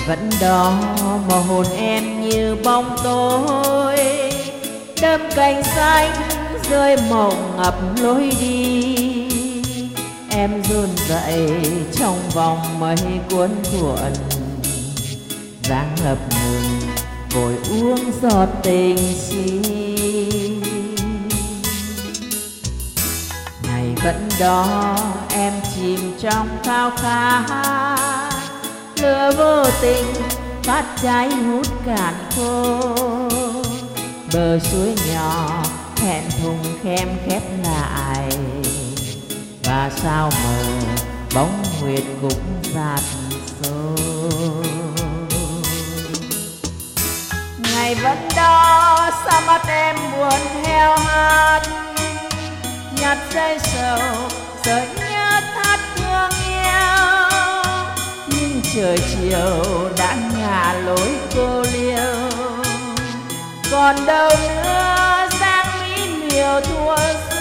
vẫn đó mà hồn em như bóng tối, đơm cành xanh rơi mộng ngập lối đi. Em run rẩy trong vòng mây cuốn cuộn, dáng ngập ngừng vội uống giọt tình si. Ngày vẫn đó em chìm trong khao khát, lửa vô tình phát cháy hút cạn khô. Bờ suối nhỏ hẹn thùng khem khép lại, và sao mờ bóng nguyệt cũng dạt dối. Ngày vẫn đó sao mắt em buồn heo hắt, nhặt dây sầu sợi nhớ thắt thương yêu. Nhưng trời chiều đã ngả lối cô liêu, còn đâu nữa dáng mỹ miều thuở xưa.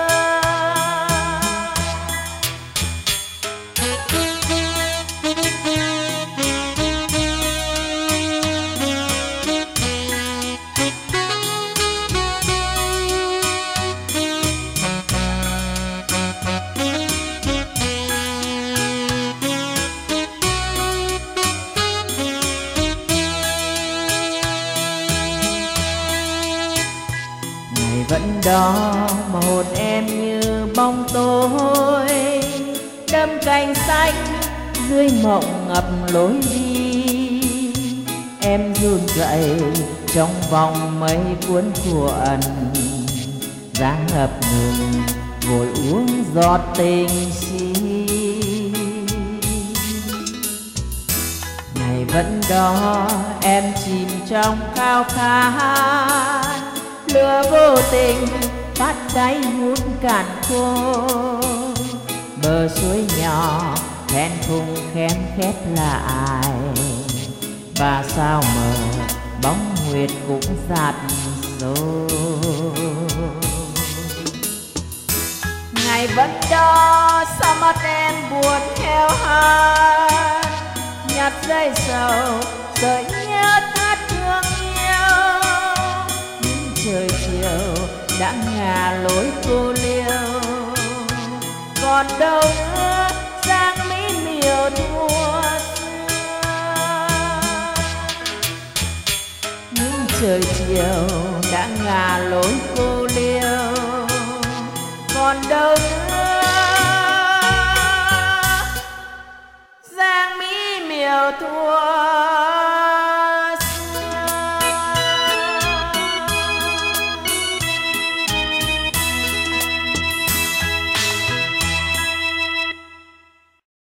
Vẫn đó mà hồn em như bóng tối, đơm cành xanh dưới mộng ngập lối đi. Em run rẩy trong vòng mây cuốn cuộn, dáng ngập ngừng vội uống giọt tình si. Ngày vẫn đó em chìm trong khao khát, lửa vô tình phát cháy hút cạn khô. Bờ suối nhỏ hẹn thùng khem khép lại, và sao mờ bóng nguyệt cũng dạt dối. Ngày vẫn đó sao mắt em buồn heo hắt, nhặt dây sầu sợi nhớ thắt thương yêu. Trời chiều đã ngả lối cô liêu, còn đâu nữa dáng mỹ miều thuở xưa. Nhưng trời chiều đã ngả lối cô liêu, còn đâu nữa dáng mỹ miều thuở